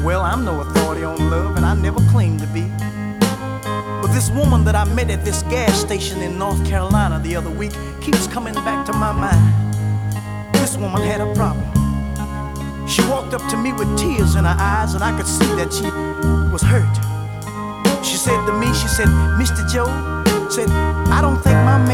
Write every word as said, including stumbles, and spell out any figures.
Well, I'm no authority on love, and I never claimed to be. But this woman that I met at this gas station in North Carolina the other week keeps coming back to my mind. This woman had a problem. She walked up to me with tears in her eyes, and I could see that she was hurt. She said to me, she said, Mister Joe, said, I don't think my